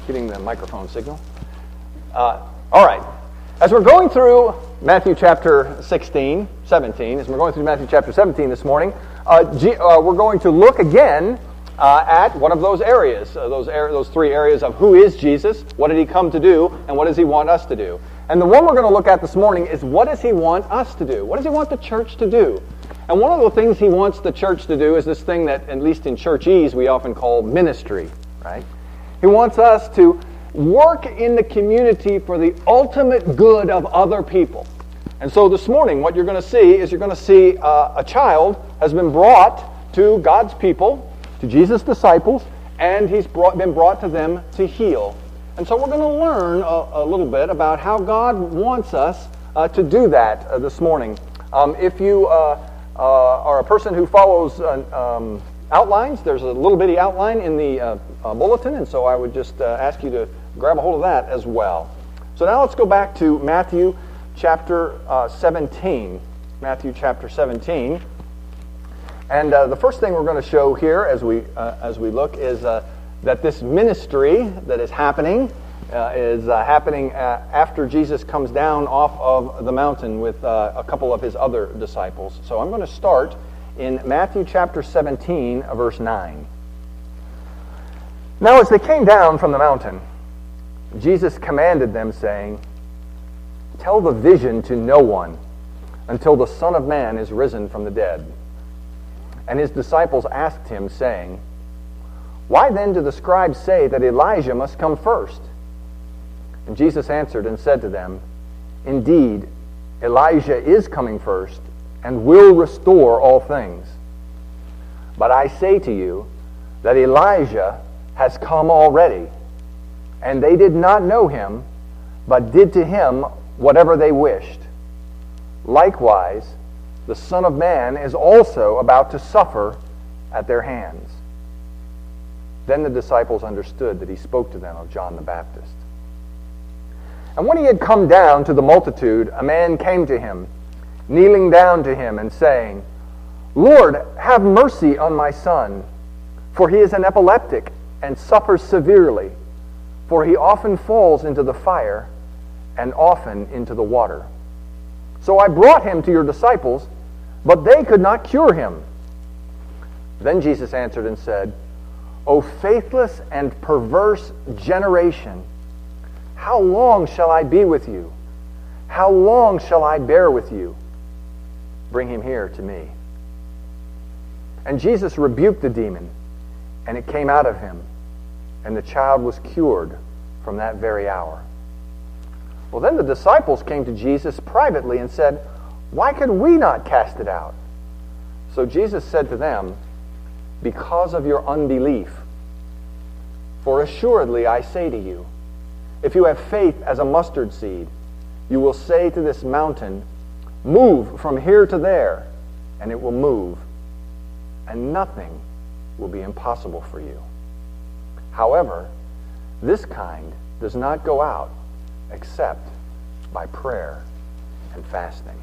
getting the microphone signal. All right. As we're going through Matthew chapter 17 this morning, we're going to look again at one of those areas, those three areas of who is Jesus, what did he come to do, and what does he want us to do. And the one we're going to look at this morning is what does he want us to do? What does he want the church to do? And one of the things he wants the church to do is this thing that, at least in churchese, we often call ministry, right? He wants us to work in the community for the ultimate good of other people. And so this morning, what you're going to see is a child has been brought to God's people, to Jesus' disciples, and he's been brought to them to heal. And so we're going to learn a little bit about how God wants us to do that this morning. If you are a person who follows outlines, there's a little bitty outline in the bulletin, and so I would just ask you to grab a hold of that as well. So now let's go back to Matthew chapter 17. Matthew chapter 17. And the first thing we're going to show here as we look is that this ministry that is happening after Jesus comes down off of the mountain with a couple of his other disciples. So I'm going to start in Matthew chapter 17, verse 9. Now as they came down from the mountain, Jesus commanded them, saying, "Tell the vision to no one until the Son of Man is risen from the dead." And his disciples asked him, saying, "Why then do the scribes say that Elijah must come first?" And Jesus answered and said to them, "Indeed, Elijah is coming first and will restore all things. But I say to you that Elijah has come already, and they did not know him, but did to him whatever they wished. Likewise, the Son of Man is also about to suffer at their hands." Then the disciples understood that he spoke to them of John the Baptist. And when he had come down to the multitude, a man came to him, kneeling down to him and saying, "Lord, have mercy on my son, for he is an epileptic and suffers severely, for he often falls into the fire and often into the water. So I brought him to your disciples, but they could not cure him." Then Jesus answered and said, "O faithless and perverse generation, how long shall I be with you? How long shall I bear with you? Bring him here to me." And Jesus rebuked the demon, and it came out of him, and the child was cured from that very hour. Well, then the disciples came to Jesus privately and said, "Why could we not cast it out?" So Jesus said to them, "Because of your unbelief. For assuredly I say to you, if you have faith as a mustard seed, you will say to this mountain, 'Move from here to there,' and it will move, and nothing will be impossible for you. However, this kind does not go out except by prayer and fasting."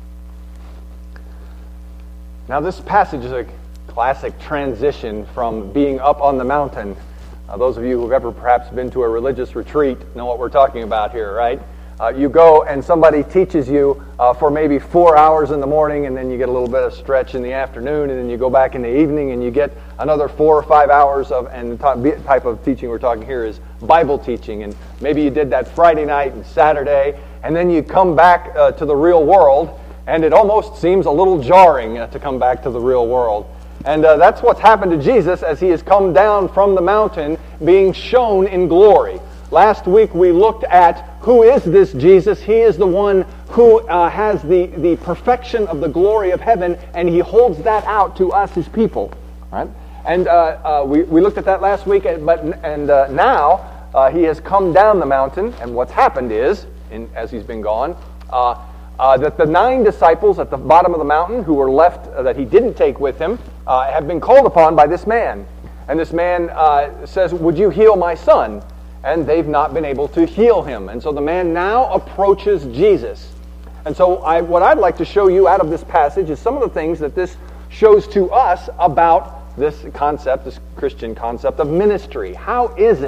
Now this passage is a classic transition from being up on the mountain. Those of you who've ever perhaps been to a religious retreat know what we're talking about here, right? You go and somebody teaches you for maybe 4 hours in the morning, and then you get a little bit of stretch in the afternoon, and then you go back in the evening and you get another 4 or 5 hours of, and the type of teaching we're talking here is Bible teaching, and maybe you did that Friday night and Saturday, and then you come back to the real world, and it almost seems a little jarring to come back to the real world. And that's what's happened to Jesus as he has come down from the mountain being shown in glory. Last week we looked at who is this Jesus. He is the one who has the perfection of the glory of heaven, and he holds that out to us, his people. Right? And we looked at that last week, and now he has come down the mountain, and what's happened is, as he's been gone, that the 9 disciples at the bottom of the mountain who were left that he didn't take with him have been called upon by this man. And this man says, "Would you heal my son?" And they've not been able to heal him. And so the man now approaches Jesus. And so what I'd like to show you out of this passage is some of the things that this shows to us about this concept, this Christian concept of ministry. How is it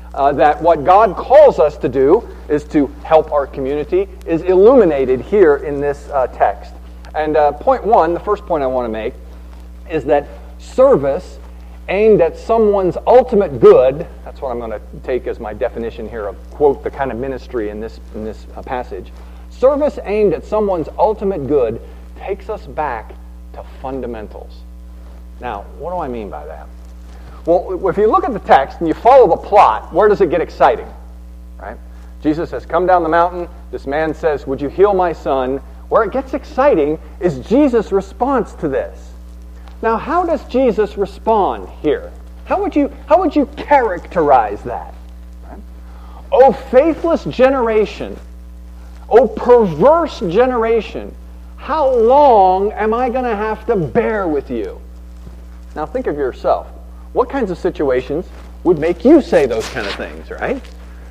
that what God calls us to do is to help our community is illuminated here in this text. And point one, the first point I want to make, is that service aimed at someone's ultimate good, that's what I'm going to take as my definition here of, quote, the kind of ministry in this passage. Service aimed at someone's ultimate good takes us back to fundamentals. Now, what do I mean by that? Well, if you look at the text and you follow the plot, where does it get exciting? Right? Jesus has come down the mountain. This man says, "Would you heal my son?" Where it gets exciting is Jesus' response to this. Now, how does Jesus respond here? How would you characterize that? Right? "O faithless generation, O perverse generation, how long am I going to have to bear with you?" Now, think of yourself. What kinds of situations would make you say those kind of things, right?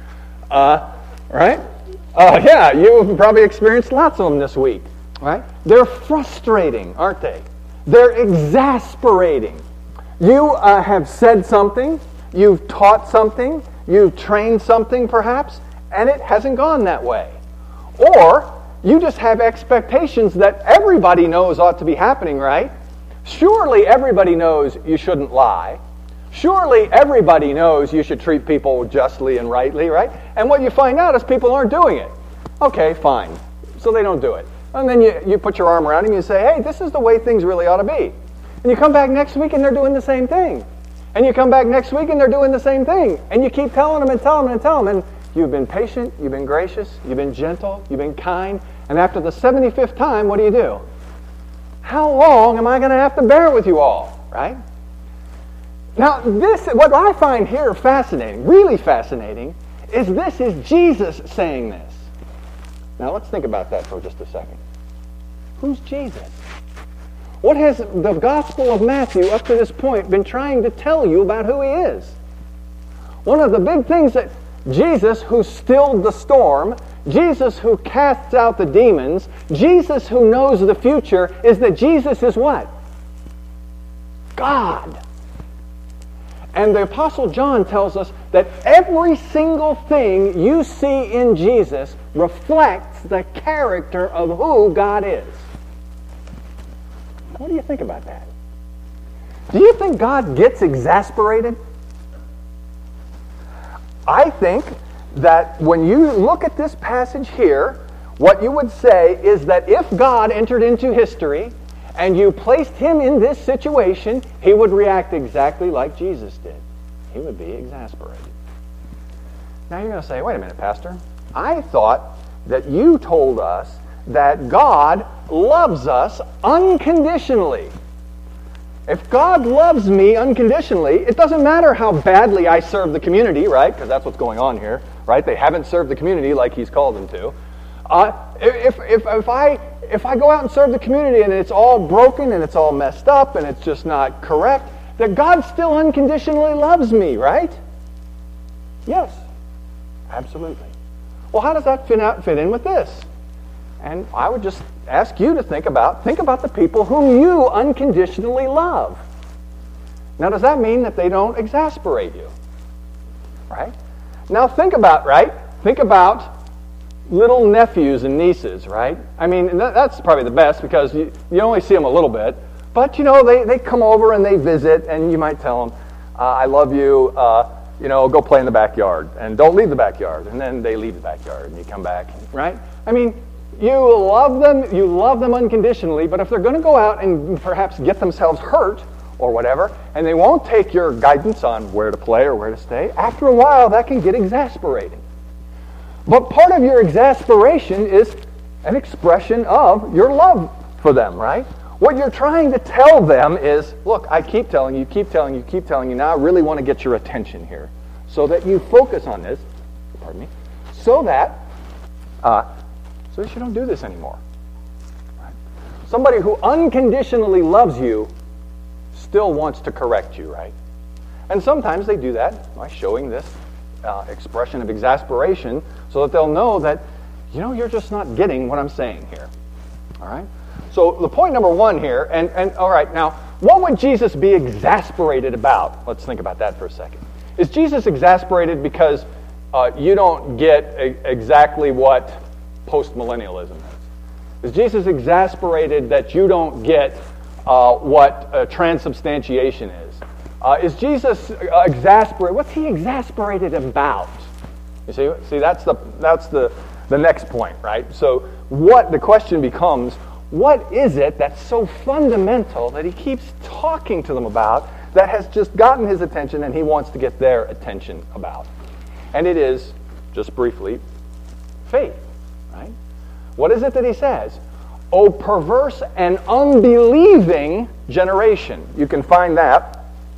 Right? Yeah, you've probably experienced lots of them this week, right? They're frustrating, aren't they? They're exasperating. You have said something, you've taught something, you've trained something perhaps, and it hasn't gone that way. Or you just have expectations that everybody knows ought to be happening, right? Surely everybody knows you shouldn't lie. Surely everybody knows you should treat people justly and rightly, right? And what you find out is people aren't doing it. Okay, fine. So they don't do it. And then you put your arm around them and you say, "Hey, this is the way things really ought to be." And you come back next week and they're doing the same thing. And you come back next week and they're doing the same thing. And you keep telling them and telling them and telling them. And you've been patient, you've been gracious, you've been gentle, you've been kind. And after the 75th time, what do? How long am I going to have to bear with you all, right? Now, what I find here fascinating, really fascinating, is this is Jesus saying this. Now, let's think about that for just a second. Who's Jesus? What has the Gospel of Matthew up to this point been trying to tell you about who he is? One of the big things that Jesus, who stilled the storm, Jesus who casts out the demons, Jesus who knows the future, is that Jesus is what? God. And the Apostle John tells us that every single thing you see in Jesus reflects the character of who God is. What do you think about that? Do you think God gets exasperated? I think that when you look at this passage here, what you would say is that if God entered into history and you placed him in this situation, he would react exactly like Jesus did. He would be exasperated. Now you're going to say, "Wait a minute, Pastor. I thought that you told us that God loves us unconditionally. If God loves me unconditionally, it doesn't matter how badly I serve the community," right? Because that's what's going on here, right? They haven't served the community like he's called them to. If I go out and serve the community and it's all broken and it's all messed up and it's just not correct, that God still unconditionally loves me, right? Yes, absolutely. Well, how does that fit in with this? And I would just ask you to think about the people whom you unconditionally love. Now, does that mean that they don't exasperate you? Right? Now think about little nephews and nieces, right? I mean, that's probably the best because you only see them a little bit. But, they come over and they visit, and you might tell them, "I love you, go play in the backyard, and don't leave the backyard." And then they leave the backyard, and you come back, right? I mean, you love them unconditionally, but if they're going to go out and perhaps get themselves hurt or whatever, and they won't take your guidance on where to play or where to stay, after a while that can get exasperating. But part of your exasperation is an expression of your love for them, right? What you're trying to tell them is, "Look, I keep telling you, now I really want to get your attention here, so that you focus on this, so that you don't do this anymore." Right? Somebody who unconditionally loves you still wants to correct you, right? And sometimes they do that by showing this expression of exasperation so that they'll know that, you're just not getting what I'm saying here. All right? So the point number one here, and all right, now, what would Jesus be exasperated about? Let's think about that for a second. Is Jesus exasperated because you don't get exactly what postmillennialism is? Is Jesus exasperated that you don't get what transubstantiation is? Is Jesus exasperated? What's he exasperated about? You see, that's the next point, right? So the question becomes, what is it that's so fundamental that he keeps talking to them about that has just gotten his attention and he wants to get their attention about? And it is, just briefly, faith, right? What is it that he says? O perverse and unbelieving generation. You can find that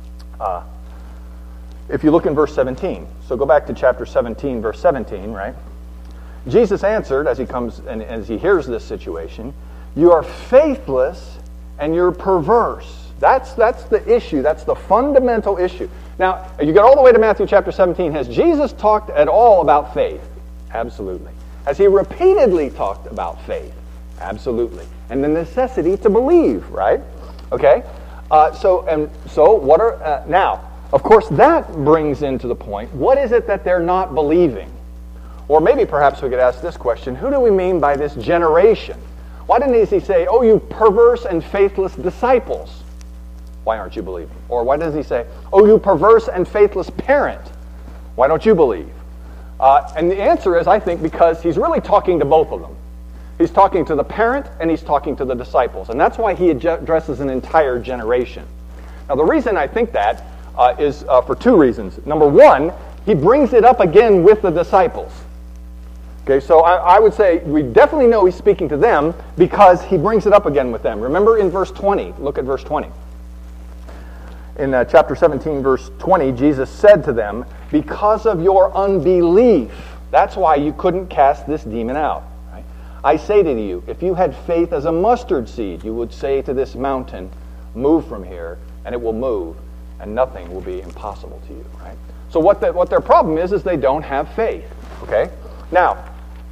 if you look in verse 17. So go back to chapter 17, verse 17, right? Jesus answered as he comes and as he hears this situation, you are faithless and you're perverse. That's the issue. That's the fundamental issue. Now, you get all the way to Matthew chapter 17. Has Jesus talked at all about faith? Absolutely. Has he repeatedly talked about faith? Absolutely. And the necessity to believe, right? Okay? So what are... now, of course, that brings into the point, what is it that they're not believing? Or maybe perhaps we could ask this question, who do we mean by this generation? Why didn't he say, oh, you perverse and faithless disciples? Why aren't you believing? Or why does he say, oh, you perverse and faithless parent? Why don't you believe? And the answer is, I think, because he's really talking to both of them. He's talking to the parent and he's talking to the disciples. And that's why he addresses an entire generation. Now, the reason I think that is for two reasons. Number one, he brings it up again with the disciples. Okay, so I would say we definitely know he's speaking to them because he brings it up again with them. Remember in verse 20, look at verse 20. In chapter 17, verse 20, Jesus said to them, because of your unbelief, that's why you couldn't cast this demon out. Right? I say to you, if you had faith as a mustard seed, you would say to this mountain, move from here, and it will move, and nothing will be impossible to you. Right? So what their problem is they don't have faith. Okay? Now,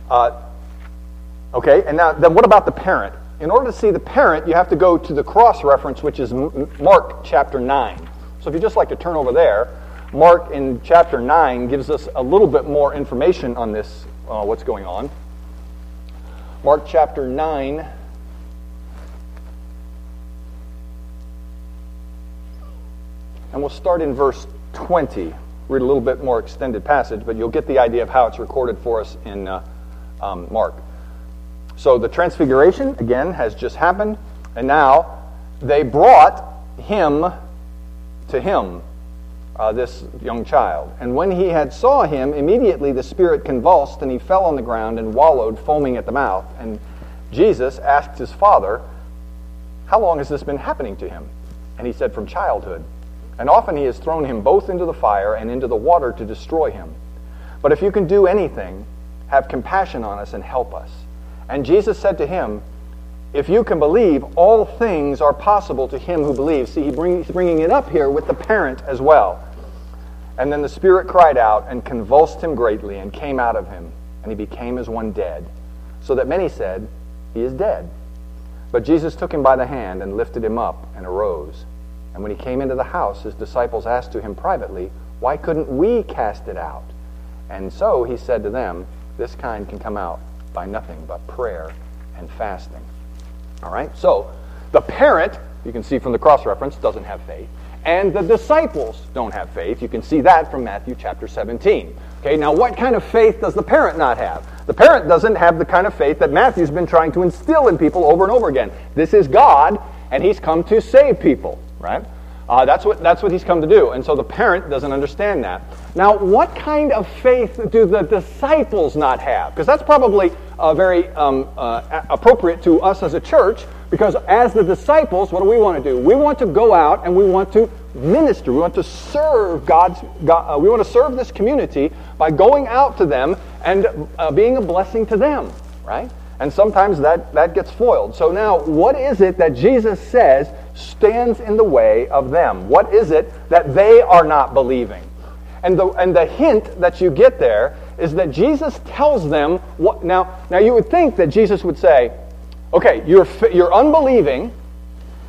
then what about the parent? In order to see the parent, you have to go to the cross-reference, which is Mark chapter 9. So if you'd just like to turn over there, Mark in chapter 9 gives us a little bit more information on this, what's going on. Mark chapter 9. And we'll start in verse 20. Read a little bit more extended passage, but you'll get the idea of how it's recorded for us in Mark. So the transfiguration, again, has just happened, and now they brought him to him, this young child. And when he had saw him, immediately the spirit convulsed, and he fell on the ground and wallowed, foaming at the mouth. And Jesus asked his father, how long has this been happening to him? And he said, from childhood. And often he has thrown him both into the fire and into the water to destroy him. But if you can do anything, have compassion on us and help us. And Jesus said to him, if you can believe, all things are possible to him who believes. See, he's bringing it up here with the parent as well. And then the spirit cried out and convulsed him greatly and came out of him. And he became as one dead, so that many said, he is dead. But Jesus took him by the hand and lifted him up and arose. And when he came into the house, his disciples asked to him privately, why couldn't we cast it out? And so he said to them, this kind can come out by nothing but prayer and fasting. All right, so the parent, you can see from the cross-reference, doesn't have faith. And the disciples don't have faith. You can see that from Matthew chapter 17. Okay, now what kind of faith does the parent not have? The parent doesn't have the kind of faith that Matthew's been trying to instill in people over and over again. This is God, and he's come to save people, right? That's what he's come to do. And so the parent doesn't understand that. Now, what kind of faith do the disciples not have? Because that's probably very appropriate to us as a church, because as the disciples, what do we want to do? We want to go out and we want to minister. We want to serve God. We want to serve this community by going out to them and being a blessing to them, right? And sometimes that gets foiled. So now, what is it that Jesus says stands in the way of them? What is it that they are not believing? And the hint that you get there is that Jesus tells them what. Now you would think that Jesus would say, okay, you're unbelieving,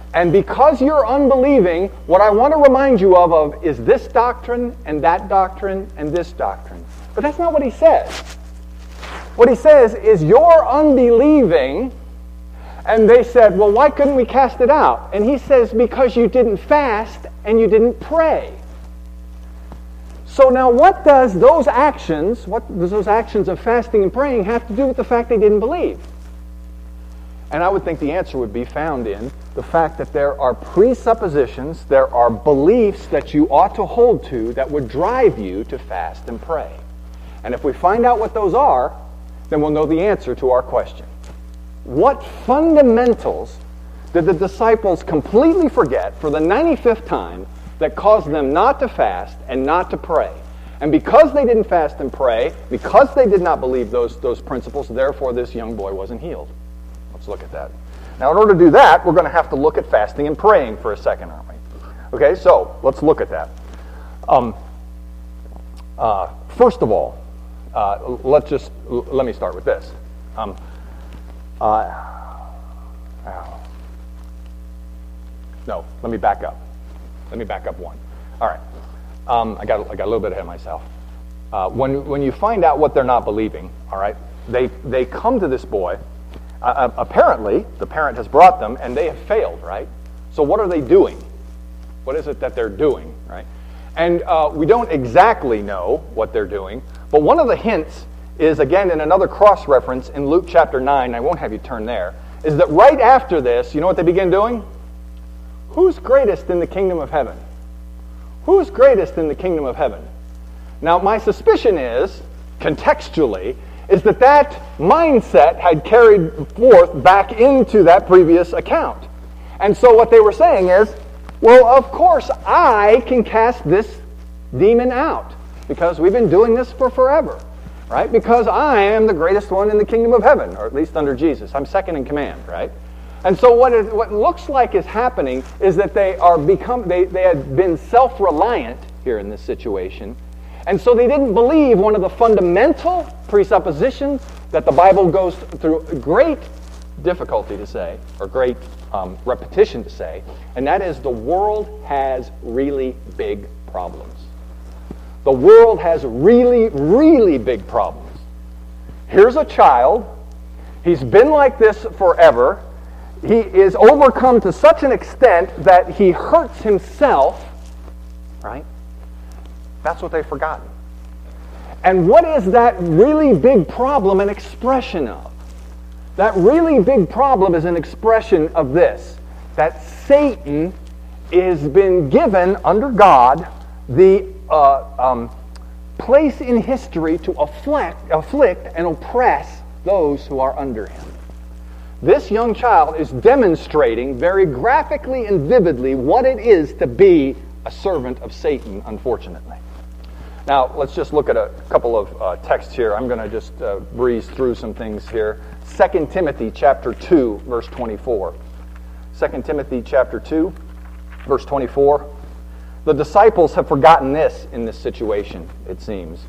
And because you're unbelieving, what I want to remind you of is this doctrine and that doctrine and this doctrine. But that's not what he says. What he says is you're unbelieving, and they said, well, why couldn't we cast it out? And he says, because you didn't fast and you didn't pray. So now what does those actions of fasting and praying have to do with the fact they didn't believe? And I would think the answer would be found in the fact that there are presuppositions, there are beliefs that you ought to hold to that would drive you to fast and pray. And if we find out what those are, then we'll know the answer to our question. What fundamentals did the disciples completely forget for the 95th time that caused them not to fast and not to pray? And because they didn't fast and pray, because they did not believe those principles, therefore this young boy wasn't healed. Let's look at that. Now, in order to do that, we're going to have to look at fasting and praying for a second, aren't we? Okay, so let's look at that. First of all, let me start with this. No, let me back up. Let me back up one. All right. I got a little bit ahead of myself. When you find out what they're not believing, all right, they come to this boy. Apparently, the parent has brought them, and they have failed, right? So what are they doing? What is it that they're doing, right? And we don't exactly know what they're doing, but one of the hints is, again, in another cross-reference in Luke chapter 9, I won't have you turn there, is that right after this, you know what they begin doing? Who's greatest in the kingdom of heaven? Who's greatest in the kingdom of heaven? Now, my suspicion is, contextually, is that mindset had carried forth back into that previous account. And so what they were saying is, well, of course I can cast this demon out because we've been doing this for forever, right? Because I am the greatest one in the kingdom of heaven, or at least under Jesus. I'm second in command, right? And so what looks like is happening is that they had been self-reliant here in this situation. And so they didn't believe one of the fundamental presuppositions that the Bible goes through great difficulty to say, or great repetition to say, and that is the world has really big problems. The world has really, really big problems. Here's a child. He's been like this forever. He is overcome to such an extent that he hurts himself, right? That's what they've forgotten. And what is that really big problem an expression of? That really big problem is an expression of this, that Satan has been given, under God, the place in history to afflict and oppress those who are under him. This young child is demonstrating very graphically and vividly what it is to be a servant of Satan, unfortunately. Now, let's just look at a couple of texts here. I'm going to just breeze through some things here. 2 Timothy chapter 2, verse 24. 2 Timothy chapter 2, verse 24. The disciples have forgotten this in this situation, it seems.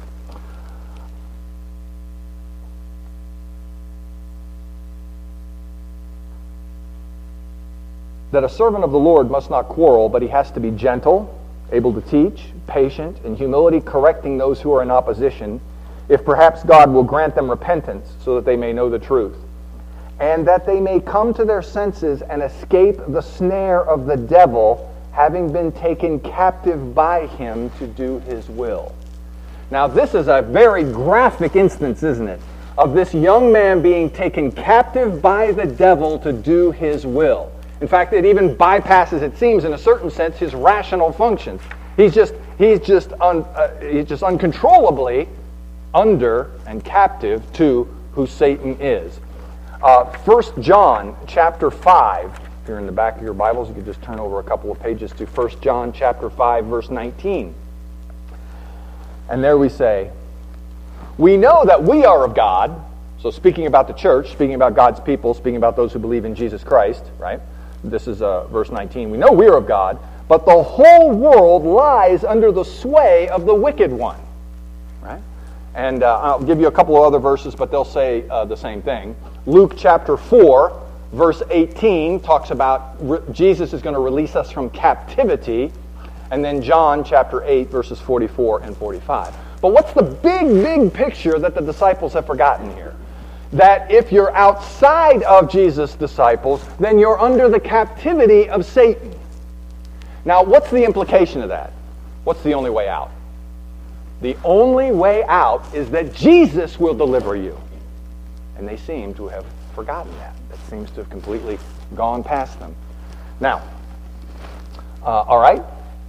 That a servant of the Lord must not quarrel, but he has to be gentle, able to teach, patient, in humility correcting those who are in opposition, if perhaps God will grant them repentance so that they may know the truth, and that they may come to their senses and escape the snare of the devil, having been taken captive by him to do his will. Now, this is a very graphic instance, isn't it, of this young man being taken captive by the devil to do his will. In fact, it even bypasses, it seems, in a certain sense, his rational functions. He's just uncontrollably under and captive to who Satan is. 1 John chapter 5. If you're in the back of your Bibles, you can just turn over a couple of pages to 1 John chapter 5, verse 19. And there we say, we know that we are of God. So speaking about the church, speaking about God's people, speaking about those who believe in Jesus Christ, right? This is verse 19. We know we are of God, but the whole world lies under the sway of the wicked one. Right? And I'll give you a couple of other verses, but they'll say the same thing. Luke chapter 4, Verse 18 talks about Jesus is going to release us from captivity. And then John chapter 8, verses 44 and 45. But what's the big picture that the disciples have forgotten here? That if you're outside of Jesus' disciples, then you're under the captivity of Satan. Now, what's the implication of that? What's the only way out? The only way out is that Jesus will deliver you. And they seem to have forgotten that. That seems to have completely gone past them. Now, all right.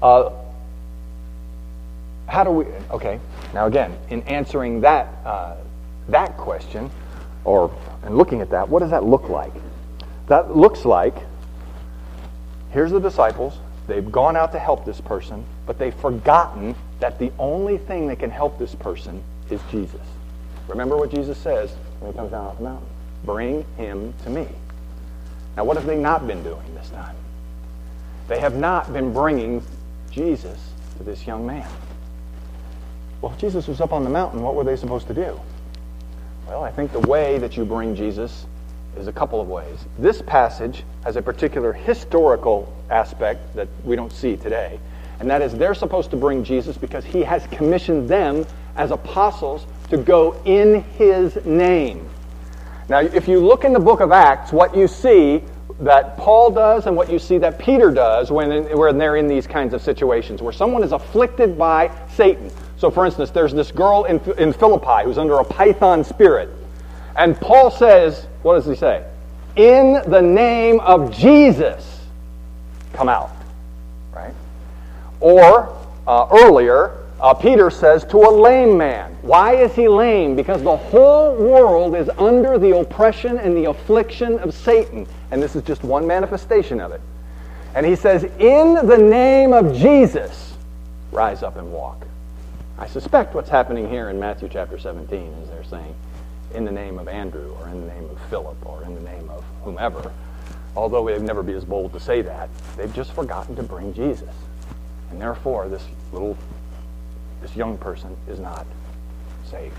How do we... Okay. Now again, in answering that question, and looking at that, what does that look like? That looks like, here's the disciples. They've gone out to help this person, but they've forgotten that the only thing that can help this person is Jesus. Remember what Jesus says when he comes down off the mountain. Bring him to me. Now, what have they not been doing this time? They have not been bringing Jesus to this young man. Well, if Jesus was up on the mountain, what were they supposed to do? Well, I think the way that you bring Jesus is a couple of ways. This passage has a particular historical aspect that we don't see today, and that is they're supposed to bring Jesus because he has commissioned them as apostles to go in his name. Now, if you look in the book of Acts, what you see that Paul does and what you see that Peter does when they're in these kinds of situations, where someone is afflicted by Satan. So, for instance, there's this girl in Philippi who's under a python spirit. And Paul says, what does he say? In the name of Jesus, come out. Right? Or, earlier, Peter says to a lame man. Why is he lame? Because the whole world is under the oppression and the affliction of Satan. And this is just one manifestation of it. And he says, in the name of Jesus, rise up and walk. I suspect what's happening here in Matthew chapter 17 is they're saying, in the name of Andrew, or in the name of Philip, or in the name of whomever. Although they'd never be as bold to say that, they've just forgotten to bring Jesus. And therefore, this young person is not saved.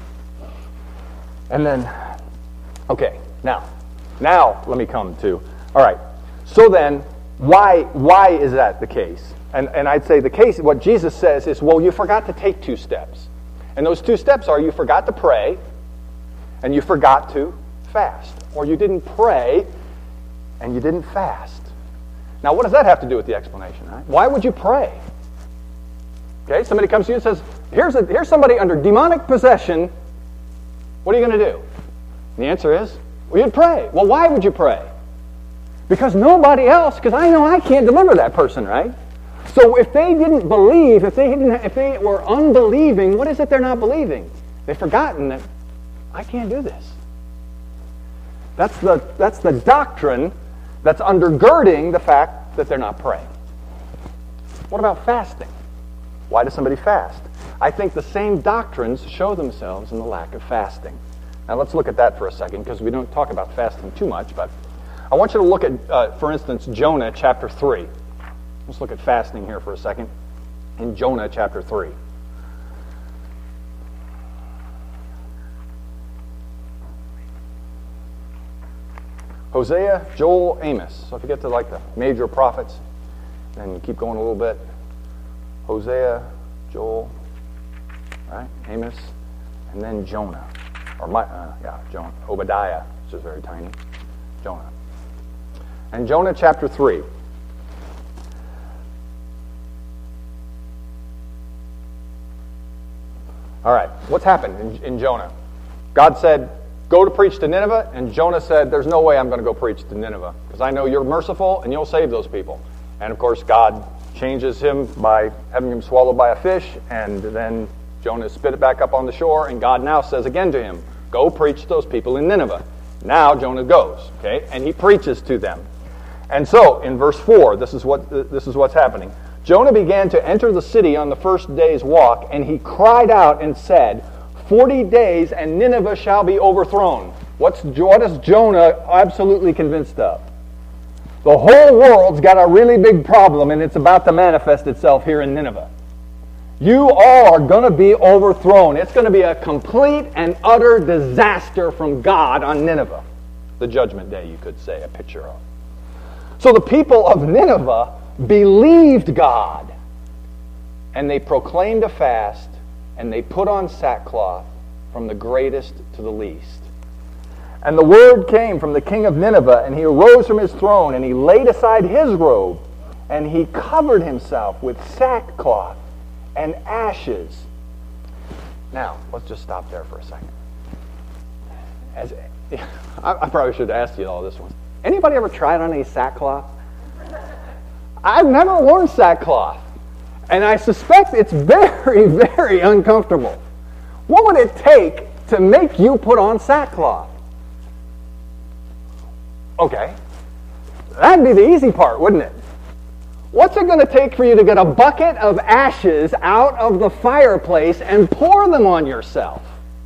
And then, okay, now let me come to, all right, so then, why is that the case? And I'd say the case, what Jesus says is, well, you forgot to take 2 steps. And those 2 steps are, you forgot to pray, and you forgot to fast. Or you didn't pray, and you didn't fast. Now, what does that have to do with the explanation? Right? Why would you pray? Okay, somebody comes to you and says, here's somebody under demonic possession. What are you going to do? And the answer is, well, you'd pray. Well, why would you pray? Because nobody else, because I know I can't deliver that person, right? So if they didn't believe, if they were unbelieving, what is it they're not believing? They've forgotten that I can't do this. That's the doctrine that's undergirding the fact that they're not praying. What about fasting? Why does somebody fast? I think the same doctrines show themselves in the lack of fasting. Now let's look at that for a second, because we don't talk about fasting too much, but I want you to look at, for instance, Jonah chapter 3. Let's look at fasting here for a second. In Jonah chapter 3. Hosea, Joel, Amos. So if you get to like the major prophets, then you keep going a little bit. Hosea, Joel, right? Amos, and then Jonah. Jonah. Obadiah, which is very tiny. Jonah. And Jonah chapter 3. All right, what's happened in Jonah? God said, go to preach to Nineveh, and Jonah said, there's no way I'm going to go preach to Nineveh, because I know you're merciful and you'll save those people. And of course, God changes him by having him swallowed by a fish, and then Jonah spit it back up on the shore, and God now says again to him, go preach to those people in Nineveh. Now Jonah goes, okay, and he preaches to them. And so, in verse 4, this is what's happening. Jonah began to enter the city on the first day's walk, and he cried out and said, 40 days and Nineveh shall be overthrown. What is Jonah absolutely convinced of? The whole world's got a really big problem, and it's about to manifest itself here in Nineveh. You all are going to be overthrown. It's going to be a complete and utter disaster from God on Nineveh. The judgment day, you could say, a picture of. So the people of Nineveh believed God, and they proclaimed a fast, and they put on sackcloth from the greatest to the least. And the word came from the king of Nineveh, and he arose from his throne, and he laid aside his robe, and he covered himself with sackcloth and ashes. Now, let's just stop there for a second. I probably should have asked you all this one. Anybody ever tried on any sackcloth? I've never worn sackcloth, and I suspect it's very, very uncomfortable. What would it take to make you put on sackcloth? Okay, that'd be the easy part, wouldn't it? What's it going to take for you to get a bucket of ashes out of the fireplace and pour them on yourself?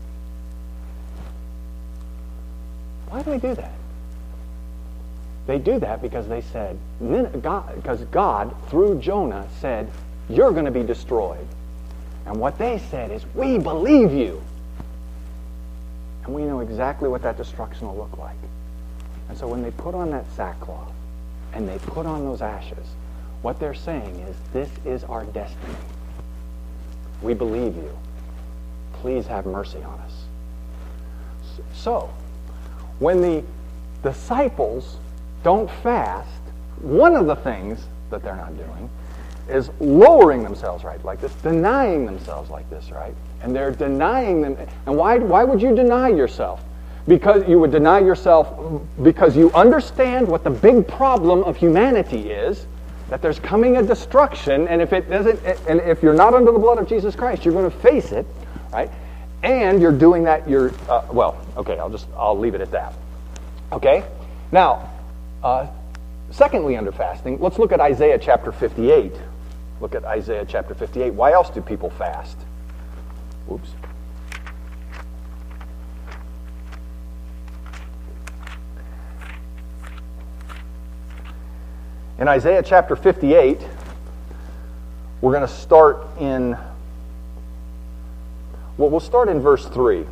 Why do they do that? They do that because they said, because God, through Jonah, said, you're going to be destroyed. And what they said is, we believe you. And we know exactly what that destruction will look like. And so when they put on that sackcloth and they put on those ashes, what they're saying is, this is our destiny. We believe you. Please have mercy on us. So, when the disciples don't fast, one of the things that they're not doing is lowering themselves right like this, denying themselves like this, right? And they're denying them. And why would you deny yourself? Because you would deny yourself because you understand what the big problem of humanity is, that there's coming a destruction, and if you're not under the blood of Jesus Christ, you're going to face it, right? And you're doing that, I'll leave it at that. Okay? Now, secondly, under fasting, let's look at Isaiah chapter 58. Look at Isaiah chapter 58. Why else do people fast? Oops. In Isaiah chapter 58, we're going to start in, we'll start in verse 3.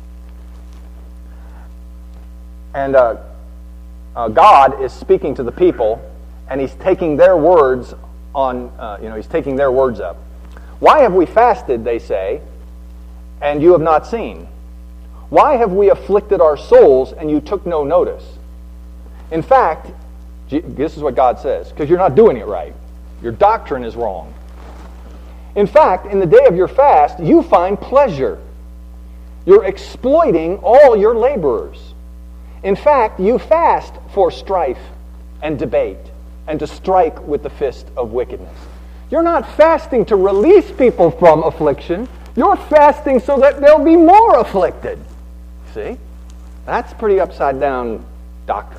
And God is speaking to the people, and he's taking their words he's taking their words up. Why have we fasted, they say, and you have not seen? Why have we afflicted our souls, and you took no notice? In fact, this is what God says, because you're not doing it right. Your doctrine is wrong. In fact, in the day of your fast, you find pleasure. You're exploiting all your laborers. In fact, you fast for strife and debate and to strike with the fist of wickedness. You're not fasting to release people from affliction. You're fasting so that they'll be more afflicted. See? That's pretty upside down doctrine.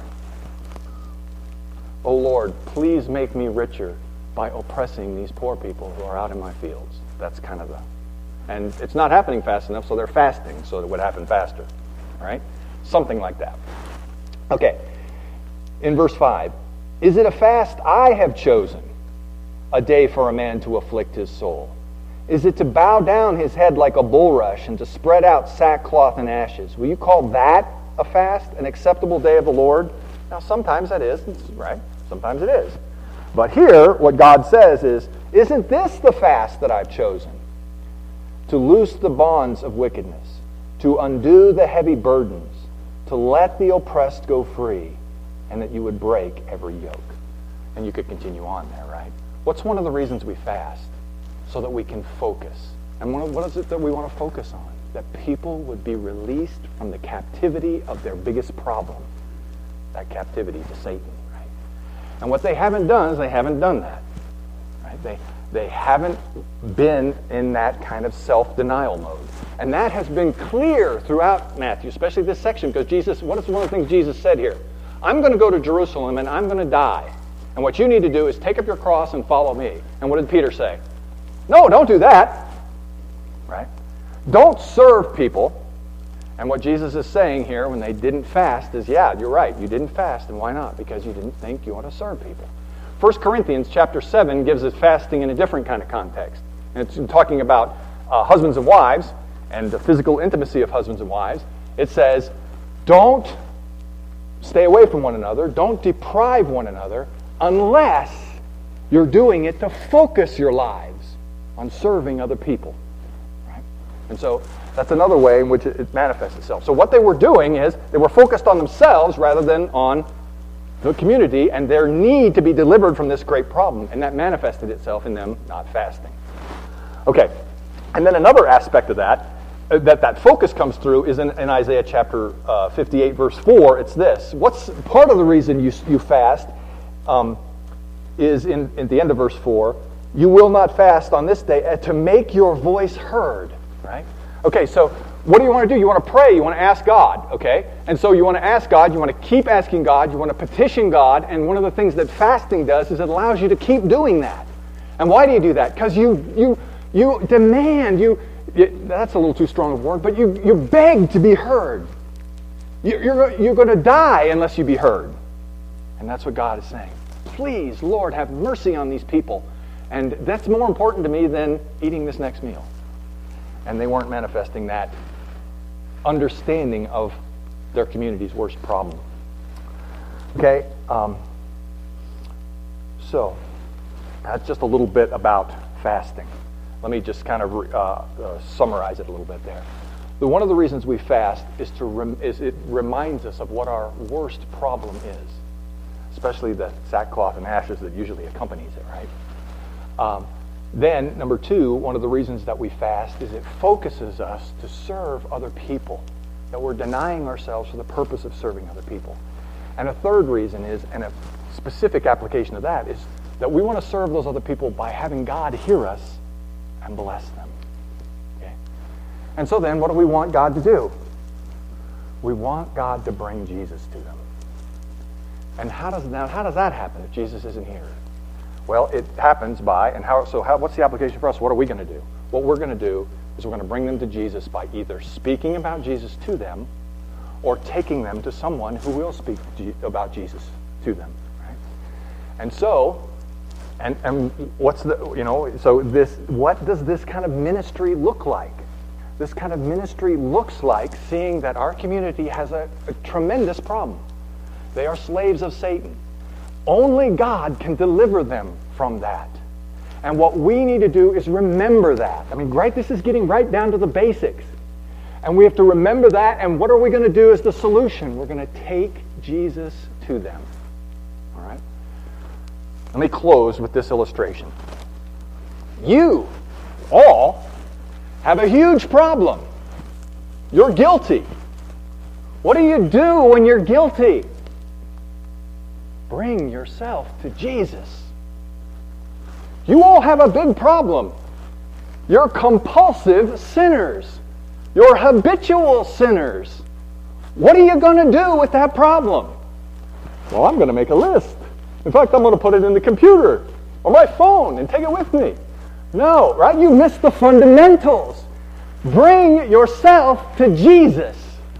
Oh Lord, please make me richer by oppressing these poor people who are out in my fields. That's kind of and it's not happening fast enough, so they're fasting so it would happen faster. All right? Something like that. Okay. In verse 5, is it a fast I have chosen, a day for a man to afflict his soul? Is it to bow down his head like a bulrush and to spread out sackcloth and ashes? Will you call that a fast, an acceptable day of the Lord? Now, sometimes that is, right? Sometimes it is. But here, what God says is, isn't this the fast that I've chosen? To loose the bonds of wickedness, to undo the heavy burdens, to let the oppressed go free, and that you would break every yoke. And you could continue on there, right? What's one of the reasons we fast? So that we can focus. And what is it that we want to focus on? That people would be released from the captivity of their biggest problem. That captivity to Satan, right? And what they haven't done is they haven't done that. Right? They haven't been in that kind of self-denial mode. And that has been clear throughout Matthew, especially this section, because Jesus, what is one of the things Jesus said here? I'm going to go to Jerusalem and I'm going to die. And what you need to do is take up your cross and follow me. And what did Peter say? No, don't do that. Right? Don't serve people. And what Jesus is saying here when they didn't fast is, yeah, you're right. You didn't fast. And why not? Because you didn't think you ought to serve people. 1 Corinthians chapter 7 gives us fasting in a different kind of context. And it's talking about husbands and wives and the physical intimacy of husbands and wives. It says, don't stay away from one another. Don't deprive one another unless you're doing it to focus your lives on serving other people. Right? And so that's another way in which it manifests itself. So what they were doing is they were focused on themselves rather than on the community and their need to be delivered from this great problem. And that manifested itself in them not fasting. Okay, and then another aspect of that focus comes through is in Isaiah chapter 58, verse 4. It's this. What's part of the reason you fast is in the end of verse 4. You will not fast on this day to make your voice heard. Right? Okay, so what do you want to do? You want to pray. You want to ask God. Okay? And so you want to ask God. You want to keep asking God. You want to petition God. And one of the things that fasting does is it allows you to keep doing that. And why do you do that? Because you demand, that's a little too strong of a word, but you beg to be heard. You're going to die unless you be heard. And that's what God is saying. Please, Lord, have mercy on these people. And that's more important to me than eating this next meal. And they weren't manifesting that understanding of their community's worst problem. Okay, so that's just a little bit about fasting. Let me just kind of summarize it a little bit there. One of the reasons we fast is it reminds us of what our worst problem is, especially the sackcloth and ashes that usually accompanies it, right? Then, number two, one of the reasons that we fast is it focuses us to serve other people, that we're denying ourselves for the purpose of serving other people. And a third reason is, and a specific application of that, is that we want to serve those other people by having God hear us and bless them. Okay? And so then, what do we want God to do? We want God to bring Jesus to them. And how does that happen if Jesus isn't here? Well, it happens by, what's the application for us? What are we going to do? What we're going to do is we're going to bring them to Jesus by either speaking about Jesus to them or taking them to someone who will speak about Jesus to them. Right? And so, and what's what does this kind of ministry look like? This kind of ministry looks like seeing that our community has a tremendous problem. They are slaves of Satan. Only God can deliver them from that. And what we need to do is remember that. I mean, right, this is getting right down to the basics. And we have to remember that, and what are we going to do as the solution? We're going to take Jesus to them. All right? Let me close with this illustration. You all have a huge problem. You're guilty. What do you do when you're guilty? Bring yourself to Jesus. You all have a big problem. You're compulsive sinners. You're habitual sinners. What are you going to do with that problem? Well, I'm going to make a list. In fact, I'm going to put it in the computer or my phone and take it with me. No, right? You missed the fundamentals. Bring yourself to Jesus.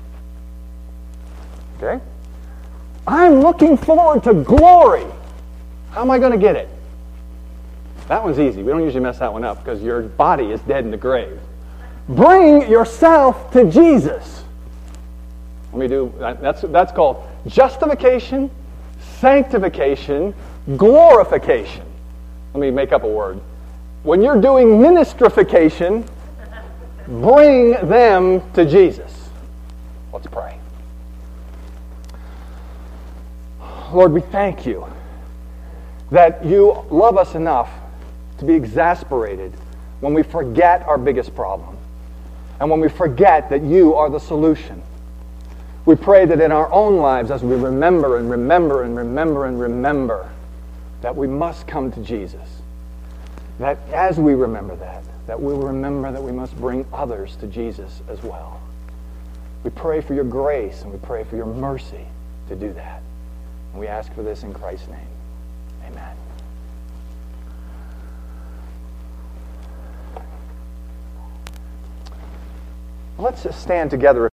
Okay? I'm looking forward to glory. How am I going to get it? That one's easy. We don't usually mess that one up because your body is dead in the grave. Bring yourself to Jesus. Let me do, that's called justification, sanctification, glorification. Let me make up a word. When you're doing ministrification, bring them to Jesus. Let's pray. Lord, we thank you that you love us enough to be exasperated when we forget our biggest problem and when we forget that you are the solution. We pray that in our own lives, as we remember and remember and remember and remember that we must come to Jesus, that as we remember that we'll remember that we must bring others to Jesus as well. We pray for your grace and we pray for your mercy to do that. And we ask for this in Christ's name. Amen. Let's stand together.